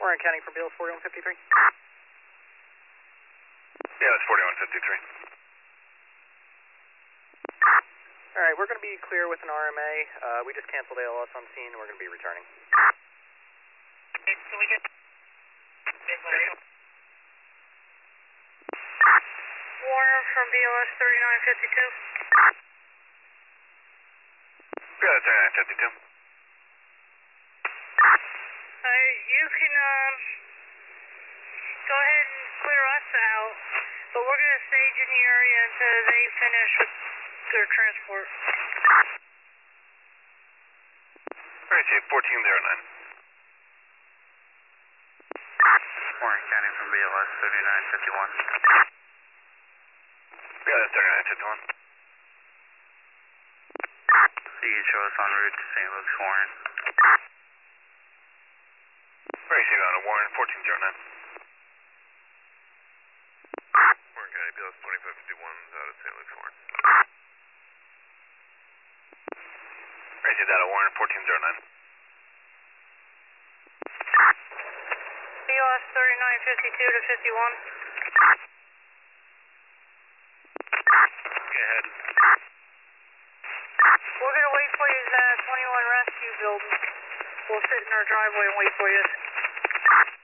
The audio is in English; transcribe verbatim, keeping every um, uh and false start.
Warren County from B L S forty-one fifty-three. Yeah, it's forty-one fifty-three. All right, we're going to be clear with an R M A. Uh, we just canceled A L S on scene, and we're going to be returning. Okay, can we get... Warren from B L S thirty-nine fifty-two. Yeah, it's thirty-nine fifty-two. Uh, you can, um, go ahead and clear us out, but we're going to stage in the area until they finish with their transport. Alright, Chief, fourteen oh nine. Warren County from B L S thirty-nine fifty-one. Yeah, that's thirty-nine fifty-one. You can show us en route to Saint Luke's, Warren. Alright, Chief, on a Warren, fourteen oh nine. Warren County, B L S twenty-five fifty-one is out of Saint Luke's, Warren. Alright, Chief, that a Warren, fourteen oh nine. B L S thirty-nine fifty-two to fifty-one. Go ahead. We're going to wait for you at twenty-one Rescue Building. We'll sit in our driveway and wait for you.